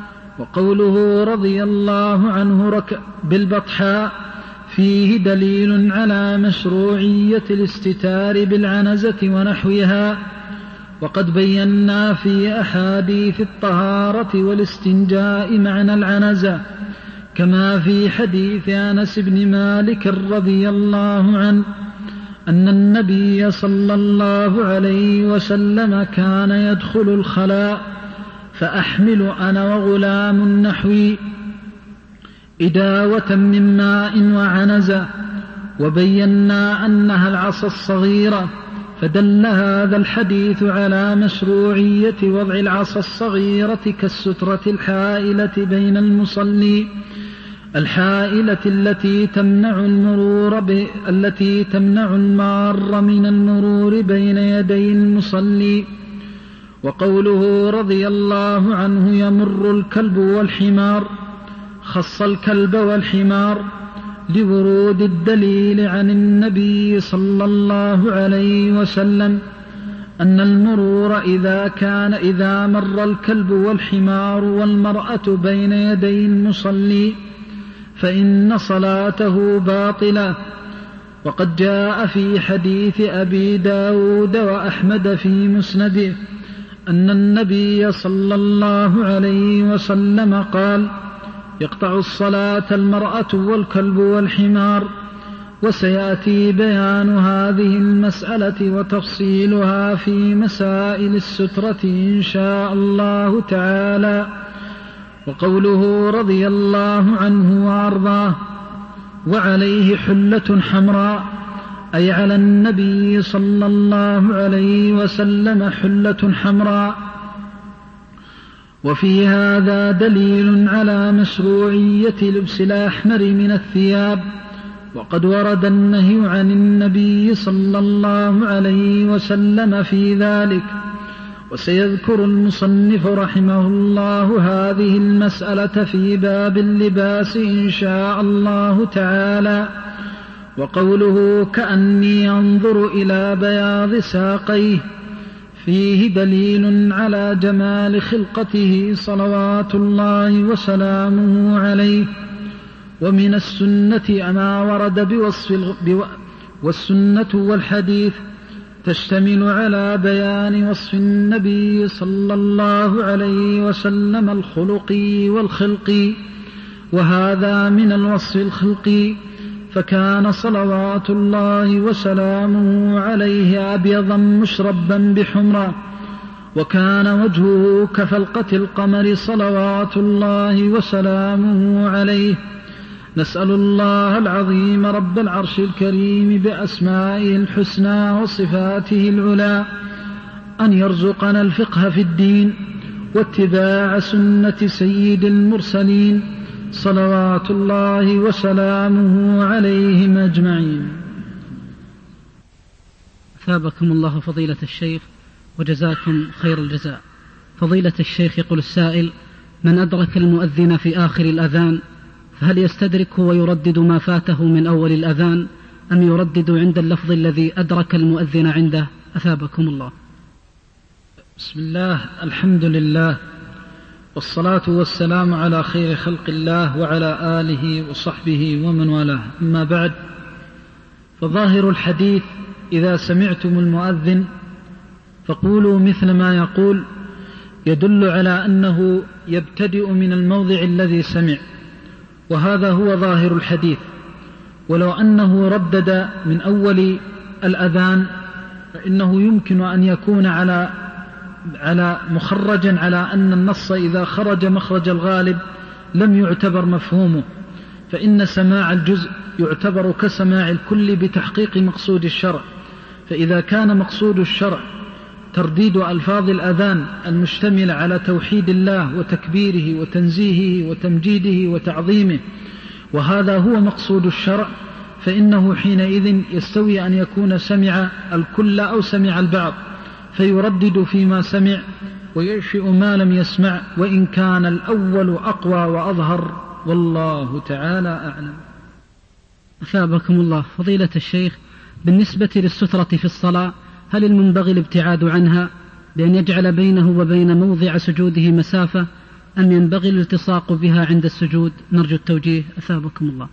وقوله رضي الله عنه بالبطحاء فيه دليل على مشروعية الاستتار بالعنزة ونحوها. وقد بينا في أحاديث الطهارة والاستنجاء معنى العنزة، كما في حديث أنس بن مالك رضي الله عنه أن النبي صلى الله عليه وسلم كان يدخل الخلاء فأحمل أنا وغلام نحوي إداوة من ماء وعنزة، وبينا أنها العصا الصغيرة، فدل هذا الحديث على مشروعية وضع العصا الصغيرة كالسترة الحائلة بين المصلي، الحائلة التي تمنع المار من المرور بين يدي المصلي. وقوله رضي الله عنه يمر الكلب والحمار، خص الكلب والحمار لورود الدليل عن النبي صلى الله عليه وسلم أن المرور إذا مر الكلب والحمار والمرأة بين يدي المصلي فإن صلاته باطلة. وقد جاء في حديث أبي داود وأحمد في مسنده أن النبي صلى الله عليه وسلم قال: يقطع الصلاة المرأة والكلب والحمار. وسيأتي بيان هذه المسألة وتفصيلها في مسائل السترة إن شاء الله تعالى. وقوله رضي الله عنه وأرضاه: وعليه حلة حمراء، أي على النبي صلى الله عليه وسلم حلة حمراء. وفي هذا دليل على مشروعية لبس الأحمر من الثياب، وقد ورد النهي عن النبي صلى الله عليه وسلم في ذلك. وسيذكر المصنف رحمه الله هذه المسألة في باب اللباس إن شاء الله تعالى. وقوله كأني أنظر إلى بياض ساقيه فيه دليل على جمال خلقته صلوات الله وسلامه عليه. ومن السنة ما ورد والسنة والحديث تشتمل على بيان وصف النبي صلى الله عليه وسلم الخلقي والخلقي، وهذا من الوصف الخلقي، فكان صلوات الله وسلامه عليه أبيضا مشربا بحمرة، وكان وجهه كفلقة القمر صلوات الله وسلامه عليه. نسأل الله العظيم رب العرش الكريم بأسمائه الحسنى وصفاته العلى أن يرزقنا الفقه في الدين واتباع سنة سيد المرسلين صلوات الله وسلامه عليهم أجمعين. أثابكم الله فضيلة الشيخ وجزاكم خير الجزاء. فضيلة الشيخ يقول السائل: من أدرك المؤذن في آخر الأذان فهل يستدرك ويردد ما فاته من أول الأذان أم يردد عند اللفظ الذي أدرك المؤذن عنده؟ أثابكم الله. بسم الله، الحمد لله، والصلاة والسلام على خير خلق الله وعلى آله وصحبه ومن والاه. أما بعد، فظاهر الحديث: إذا سمعتم المؤذن فقولوا مثل ما يقول، يدل على أنه يبتدئ من الموضع الذي سمع، وهذا هو ظاهر الحديث. ولو أنه ردد من أول الأذان فإنه يمكن أن يكون على مخرجا على أن النص إذا خرج مخرج الغالب لم يعتبر مفهومه، فإن سماع الجزء يعتبر كسماع الكل بتحقيق مقصود الشرع. فإذا كان مقصود الشرع ترديد ألفاظ الأذان المشتمل على توحيد الله وتكبيره وتنزيهه وتمجيده وتعظيمه، وهذا هو مقصود الشرع، فإنه حينئذ يستوي أن يكون سمع الكل أو سمع البعض، فيردد فيما سمع ويشيء ما لم يسمع، وإن كان الأول أقوى وأظهر، والله تعالى أعلم. أثابكم الله فضيلة الشيخ، بالنسبة للسترة في الصلاة هل المنبغي الابتعاد عنها بأن يجعل بينه وبين موضع سجوده مسافة أم ينبغي الالتصاق بها عند السجود؟ نرجو التوجيه أثابكم الله.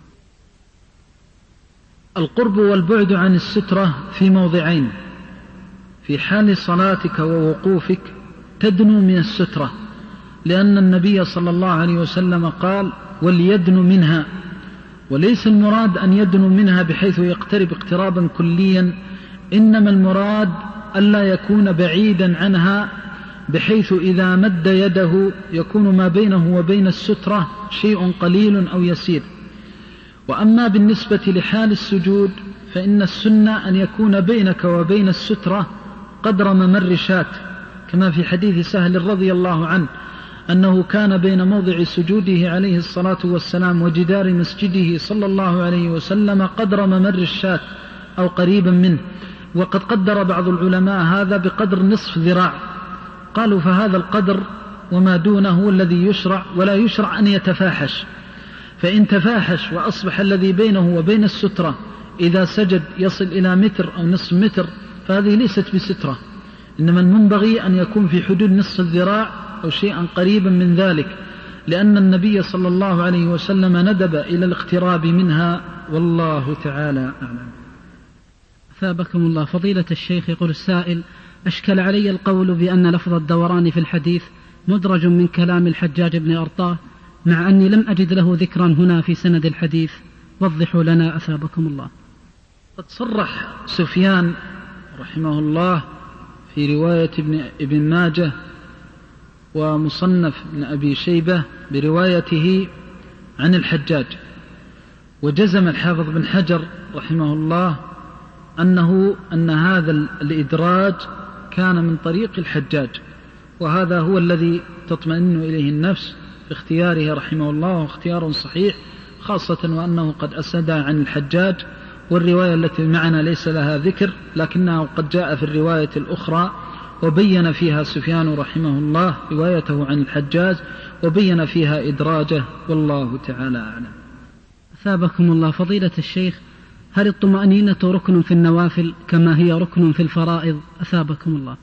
القرب والبعد عن السترة في موضعين: في حال صلاتك ووقوفك تدنو من السترة، لأن النبي صلى الله عليه وسلم قال: وليدن منها، وليس المراد أن يدنو منها بحيث يقترب اقترابا كليا، إنما المراد ألا يكون بعيدا عنها بحيث إذا مد يده يكون ما بينه وبين السترة شيء قليل أو يسير. وأما بالنسبة لحال السجود فإن السنة أن يكون بينك وبين السترة قدر ممر شاة، كما في حديث سهل رضي الله عنه أنه كان بين موضع سجوده عليه الصلاة والسلام وجدار مسجده صلى الله عليه وسلم قدر ممر الشاة أو قريبا منه، وقد قدر بعض العلماء هذا بقدر نصف ذراع، قالوا فهذا القدر وما دونه هو الذي يشرع، ولا يشرع أن يتفاحش، فإن تفاحش وأصبح الذي بينه وبين السترة إذا سجد يصل إلى متر أو نصف متر فهذه ليست بسترة، إنما المنبغي أن يكون في حدود نصف الذراع أو شيئا قريبا من ذلك، لأن النبي صلى الله عليه وسلم ندب إلى الاقتراب منها، والله تعالى أعلم. أثابكم الله. فضيلة الشيخ، يقول السائل: أشكل علي القول بأن لفظ الدوران في الحديث مدرج من كلام الحجاج بن أرطاه، مع أني لم أجد له ذكرا هنا في سند الحديث، وضحوا لنا أثابكم الله. قد صرح سفيان رحمه الله في رواية ابن ماجه ومصنف ابن أبي شيبة بروايته عن الحجاج، وجزم الحافظ بن حجر رحمه الله أن هذا الإدراج كان من طريق الحجاج، وهذا هو الذي تطمئن إليه النفس في اختياره رحمه الله، واختيار صحيح، خاصة وأنه قد أسند عن الحجاج، والرواية التي معنا ليس لها ذكر، لكنها قد جاء في الرواية الأخرى وبين فيها سفيان رحمه الله روايته عن الحجاج وبين فيها إدراجه، والله تعالى أعلم. أثابكم الله. فضيلة الشيخ، هل الطمأنينة ركن في النوافل كما هي ركن في الفرائض؟ أثابكم الله.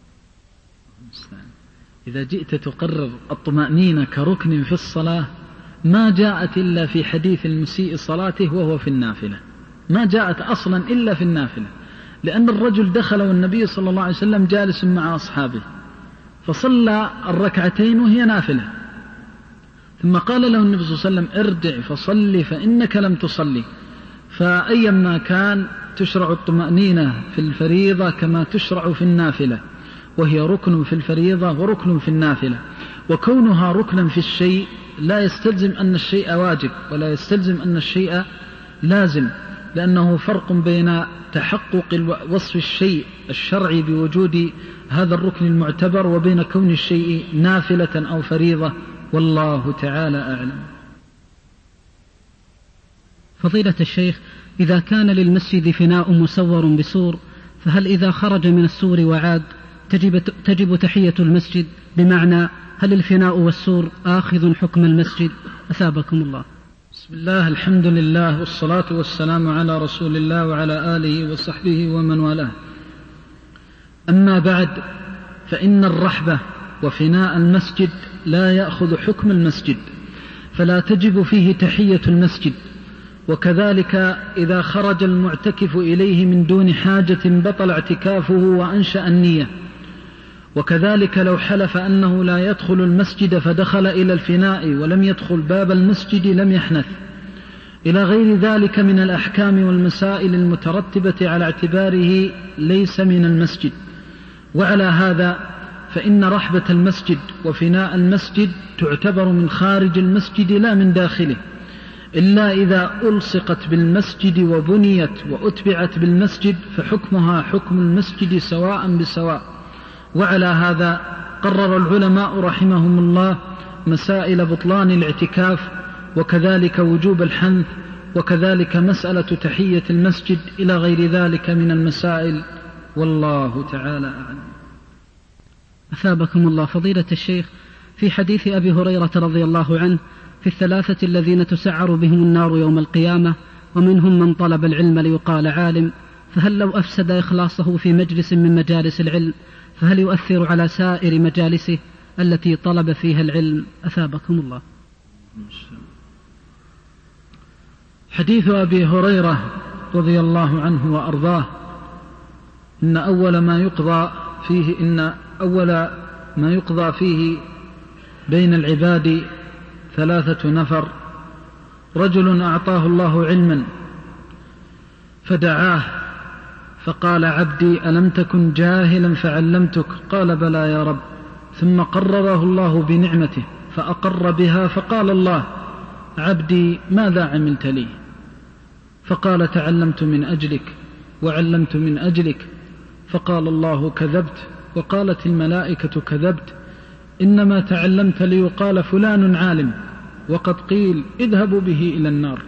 إذا جئت تقرر الطمأنينة كركن في الصلاة ما جاءت إلا في حديث المسيء صلاته وهو في النافلة، ما جاءت أصلا إلا في النافلة، لأن الرجل دخل والنبي صلى الله عليه وسلم جالس مع أصحابه فصلى الركعتين وهي نافلة، ثم قال له النبي صلى الله عليه وسلم: ارجع فصلي فإنك لم تصلي. فأيما كان تشرع الطمأنينة في الفريضة كما تشرع في النافلة، وهي ركن في الفريضة وركن في النافلة، وكونها ركنا في الشيء لا يستلزم أن الشيء واجب ولا يستلزم أن الشيء لازم، لأنه فرق بين تحقق وصف الشيء الشرعي بوجود هذا الركن المعتبر وبين كون الشيء نافلة أو فريضة، والله تعالى أعلم. فضيلة الشيخ، إذا كان للمسجد فناء مسور بسور، فهل إذا خرج من السور وعاد تجب تحية المسجد؟ بمعنى هل الفناء والسور آخذ حكم المسجد؟ أثابكم الله. بسم الله، الحمد لله، والصلاة والسلام على رسول الله وعلى آله وصحبه ومن والاه. أما بعد، فإن الرحبة وفناء المسجد لا يأخذ حكم المسجد، فلا تجب فيه تحية المسجد، وكذلك إذا خرج المعتكف إليه من دون حاجة بطل اعتكافه وأنشأ النية، وكذلك لو حلف أنه لا يدخل المسجد فدخل إلى الفناء ولم يدخل باب المسجد لم يحنث، إلى غير ذلك من الأحكام والمسائل المترتبة على اعتباره ليس من المسجد. وعلى هذا فإن رحبة المسجد وفناء المسجد تعتبر من خارج المسجد لا من داخله، إلا إذا ألصقت بالمسجد وبنيت وأتبعت بالمسجد فحكمها حكم المسجد سواء بسواء. وعلى هذا قرر العلماء رحمهم الله مسائل بطلان الاعتكاف، وكذلك وجوب الحنث، وكذلك مسألة تحية المسجد، إلى غير ذلك من المسائل، والله تعالى أعلم. أثابكم الله. فضيلة الشيخ، في حديث أبي هريرة رضي الله عنه في الثلاثة الذين تسعر بهم النار يوم القيامة ومنهم من طلب العلم ليقال عالم، فهل لو أفسد إخلاصه في مجلس من مجالس العلم فهل يؤثر على سائر مجالسه التي طلب فيها العلم؟ أثابكم الله. حديث أبي هريرة رضي الله عنه وأرضاه إن أول ما يقضى فيه بين العباد 3 نفر، رجل أعطاه الله علما فدعاه فقال عبدي ألم تكن جاهلا فعلمتك؟ قال بلى يا رب. ثم قرره الله بنعمته فأقر بها، فقال الله عبدي ماذا عملت لي؟ فقال تعلمت من أجلك وعلمت من أجلك. فقال الله كذبت، وقالت الملائكة كذبت، إنما تعلمت ليقال فلان عالم، وقد قيل اذهبوا به إلى النار.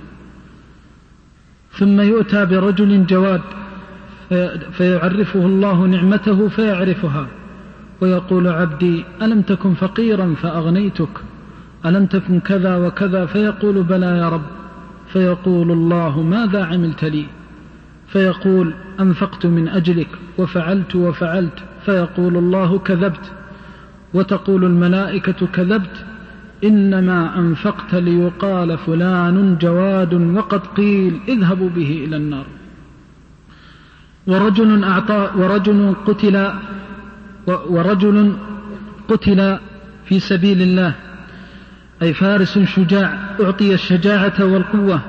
ثم يؤتى برجل جواد فيعرفه الله نعمته فيعرفها، ويقول عبدي ألم تكن فقيرا فأغنيتك؟ ألم تكن كذا وكذا؟ فيقول بلى يا رب. فيقول الله ماذا عملت لي؟ فيقول أنفقت من أجلك وفعلت وفعلت. فيقول الله كذبت، وتقول الملائكة كذبت، إنما أنفقت ليقال فلان جواد، وقد قيل اذهبوا به إلى النار. ورجل قتل في سبيل الله، أي فارس شجاع أعطي الشجاعة والقوة،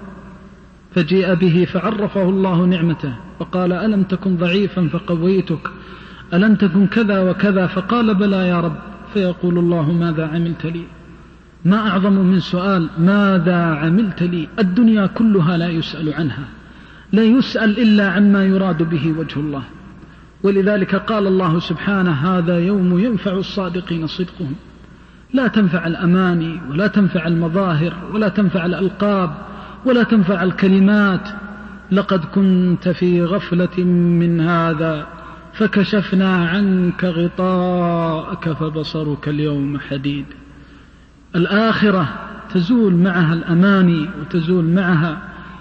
فجيء به فعرفه الله نعمته فقال ألم تكن ضعيفا فقويتك؟ ألم تكن كذا وكذا؟ فقال بلى يا رب. فيقول الله ماذا عملت لي؟ ما أعظم من سؤال ماذا عملت لي؟ الدنيا كلها لا يسأل عنها، لا يسأل إلا عما يراد به وجه الله. ولذلك قال الله سبحانه هذا يوم ينفع الصادقين صدقهم. لا تنفع الأماني، ولا تنفع المظاهر، ولا تنفع الألقاب، ولا تنفع الكلمات. لقد كنت في غفلة من هذا فكشفنا عنك غطاءك فبصرك اليوم حديد. الآخرة تزول معها الأماني، وتزول معها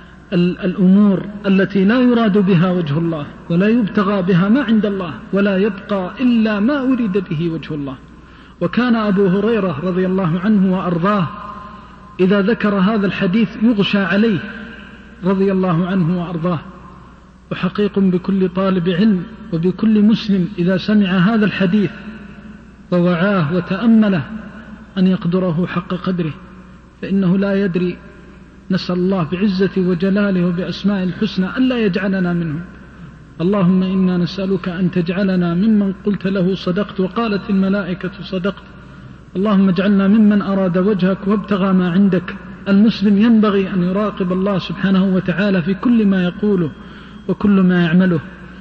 الأمور التي لا يراد بها وجه الله، ولا يبتغى بها ما عند الله، ولا يبقى إلا ما أريد به وجه الله. وكان أبو هريرة رضي الله عنه وأرضاه إذا ذكر هذا الحديث يغشى عليه رضي الله عنه وأرضاه. وحقيق بكل طالب علم وبكل مسلم إذا سمع هذا الحديث ووعاه وتأمله أن يقدره حق قدره، فإنه لا يدري. نسأل الله بعزة وجلاله وبأسماء الحسنى ألا يجعلنا منهم. اللهم إنا نسألك أن تجعلنا ممن قلت له صدقت وقالت الملائكة صدقت. اللهم اجعلنا ممن أراد وجهك وابتغى ما عندك. المسلم ينبغي أن يراقب الله سبحانه وتعالى في كل ما يقوله وكل ما يعمله.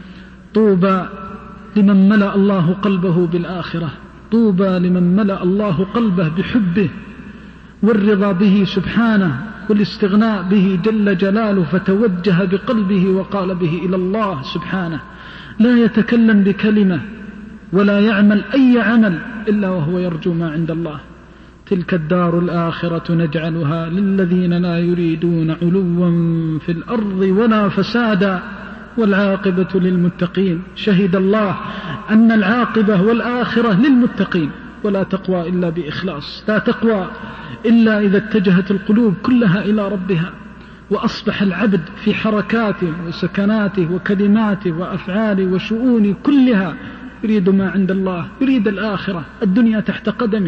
طوبى لمن ملأ الله قلبه بالآخرة، طوبى لمن ملأ الله قلبه بحبه والرضا به سبحانه والاستغناء به جل جلاله، فتوجه بقلبه وقال به إلى الله سبحانه، لا يتكلم بكلمة ولا يعمل أي عمل إلا وهو يرجو ما عند الله. تلك الدار الآخرة نجعلها للذين لا يريدون علوا في الأرض ولا فسادا والعاقبة للمتقين. شهد الله أن العاقبة والآخرة للمتقين، ولا تقوى إلا بإخلاص، لا تقوى إلا إذا اتجهت القلوب كلها إلى ربها، وأصبح العبد في حركاته وسكناته وكلماته وأفعاله وشؤونه كلها يريد ما عند الله، يريد الآخرة. الدنيا تحت قدمه،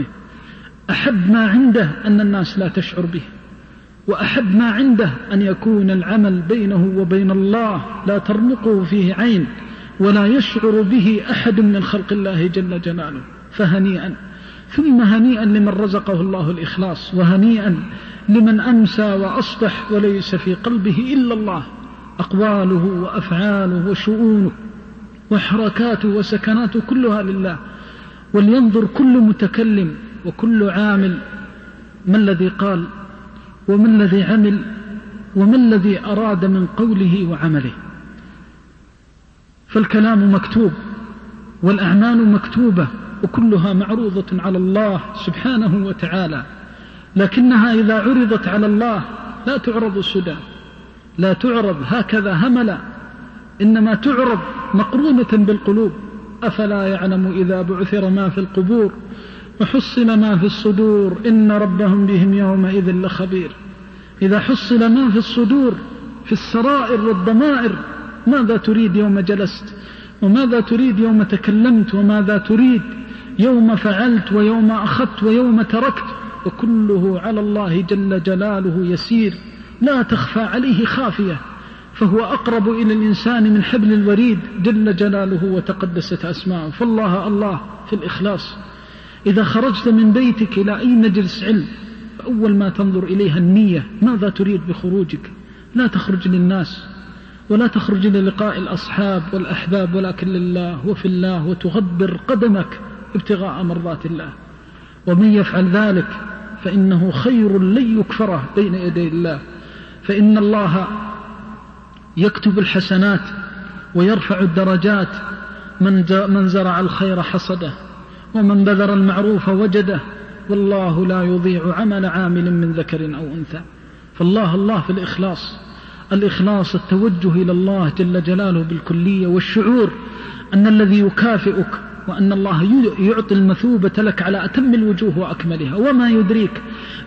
أحب ما عنده أن الناس لا تشعر به، وأحب ما عنده أن يكون العمل بينه وبين الله لا ترمقه فيه عين ولا يشعر به أحد من خلق الله جل جلاله. فهنيئا ثم هنيئا لمن رزقه الله الإخلاص، وهنيئا لمن أمسى وأصبح وليس في قلبه إلا الله. أقواله وأفعاله وشؤونه وحركاته وسكناته كلها لله. ولينظر كل متكلم وكل عامل ما الذي قال وما الذي عمل وما الذي أراد من قوله وعمله. فالكلام مكتوب والأعمال مكتوبة، وكلها معروضة على الله سبحانه وتعالى، لكنها إذا عرضت على الله لا تعرض سدى، لا تعرض هكذا هملا، إنما تعرض مقرونة بالقلوب. أفلا يعلم إذا بعثر ما في القبور وحصل ما في الصدور إن ربهم بهم يومئذ لخبير. إذا حصل ما في الصدور في السرائر والضمائر، ماذا تريد يوم جلست، وماذا تريد يوم تكلمت، وماذا تريد يوم فعلت ويوم أخذت ويوم تركت، وكله على الله جل جلاله يسير، لا تخفى عليه خافية، فهو أقرب إلى الإنسان من حبل الوريد جل جلاله وتقدست أسماؤه. فالله الله في الإخلاص. إذا خرجت من بيتك إلى أي مجلس علم، أول ما تنظر إليها النية، ماذا تريد بخروجك؟ لا تخرج للناس ولا تخرج للقاء الأصحاب والأحباب، ولكن لله وفي الله، وتغبر قدمك ابتغاء مرضات الله. ومن يفعل ذلك فإنه خير لن يكفره بين يدي الله، فإن الله يكتب الحسنات ويرفع الدرجات. من زرع الخير حصده، ومن بذر المعروف وجده، والله لا يضيع عمل عامل من ذكر أو أنثى. فالله الله في الإخلاص. الإخلاص التوجه إلى الله جل جلاله بالكلية، والشعور أن الذي يكافئك وأن الله يعطي المثوبة لك على أتم الوجوه وأكملها. وما يدريك،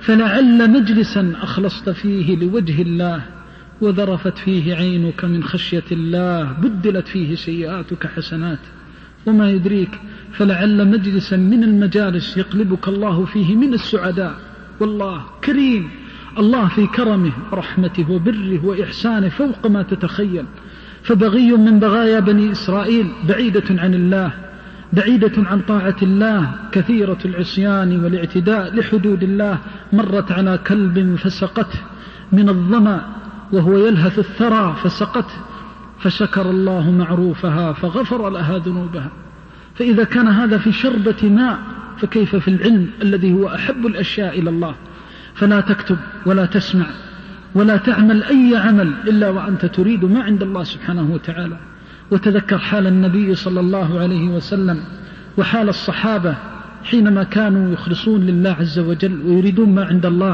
فلعل مجلسا أخلصت فيه لوجه الله وذرفت فيه عينك من خشية الله بدلت فيه سيئاتك حسنات. وما يدريك، فلعل مجلسا من المجالس يقلبك الله فيه من السعداء. والله كريم، الله في كرمه ورحمته وبره وإحسانه فوق ما تتخيل. فبغي من بغايا بني إسرائيل بعيدة عن الله، بعيدة عن طاعة الله، كثيرة العصيان والاعتداء لحدود الله. مرت على كلب فسقته من الظمأ وهو يلهث الثرى فسقته، فشكر الله معروفها فغفر لها ذنوبها. فإذا كان هذا في شربة ماء، فكيف في العلم الذي هو أحب الأشياء إلى الله؟ فلا تكتب ولا تسمع ولا تعمل أي عمل إلا وأنت تريد ما عند الله سبحانه وتعالى. وتذكر حال النبي صلى الله عليه وسلم وحال الصحابة حينما كانوا يخلصون لله عز وجل ويريدون ما عند الله.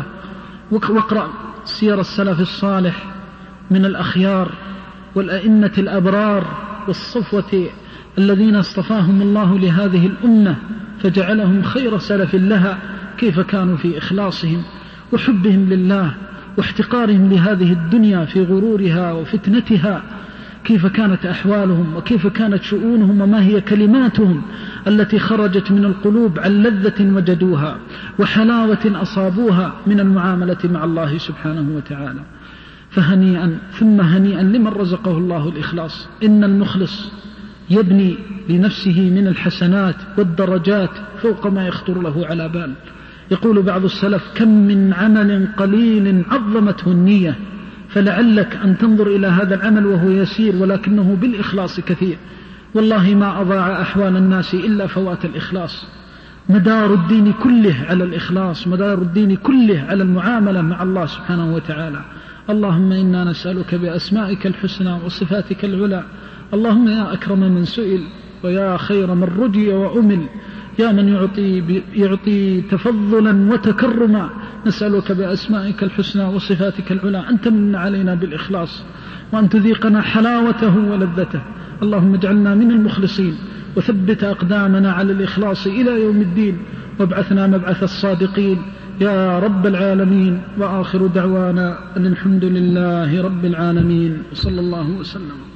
واقرأ سير السلف الصالح من الأخيار والأئمة الأبرار والصفوة الذين اصطفاهم الله لهذه الأمة فجعلهم خير سلف لها، كيف كانوا في إخلاصهم وحبهم لله واحتقارهم لهذه الدنيا في غرورها وفتنتها، كيف كانت أحوالهم وكيف كانت شؤونهم وما هي كلماتهم التي خرجت من القلوب عن لذة وجدوها وحلاوة أصابوها من المعاملة مع الله سبحانه وتعالى. فهنيئا ثم هنيئا لمن رزقه الله الإخلاص. إن المخلص يبني لنفسه من الحسنات والدرجات فوق ما يخطر له على بال. يقول بعض السلف: كم من عمل قليل عظمته النية، فلعلك أن تنظر إلى هذا العمل وهو يسير ولكنه بالإخلاص كثير. والله ما أضاع أحوال الناس إلا فوات الإخلاص. مدار الدين كله على الإخلاص، مدار الدين كله على المعاملة مع الله سبحانه وتعالى. اللهم إنا نسألك بأسمائك الحسنى وصفاتك العلى. اللهم يا أكرم من سئل ويا خير من رجي وأمل، يا من يعطي تفضلا وتكرما، نسألك بأسمائك الحسنى وصفاتك العلى أن تمن علينا بالإخلاص وأن تذيقنا حلاوته ولذته. اللهم اجعلنا من المخلصين وثبت أقدامنا على الإخلاص إلى يوم الدين، وابعثنا مبعث الصادقين يا رب العالمين. وآخر دعوانا أن الحمد لله رب العالمين، وصلى الله وسلم.